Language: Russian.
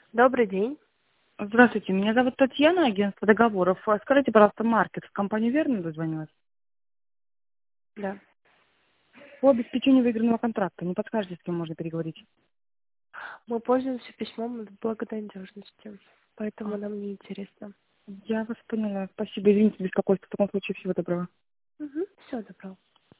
Добрый день. Здравствуйте, меня зовут Татьяна, агентство договоров. Скажите, пожалуйста, Маркет, в компанию верно дозвонилась? Да. По обеспечению выигранного контракта. Не подскажете, с кем можно переговорить? Мы пользуемся письмом благонадежности, поэтому А, нам не интересно. Я вас поняла. Спасибо, извините, беспокойство. В таком случае всего доброго. Все, добро.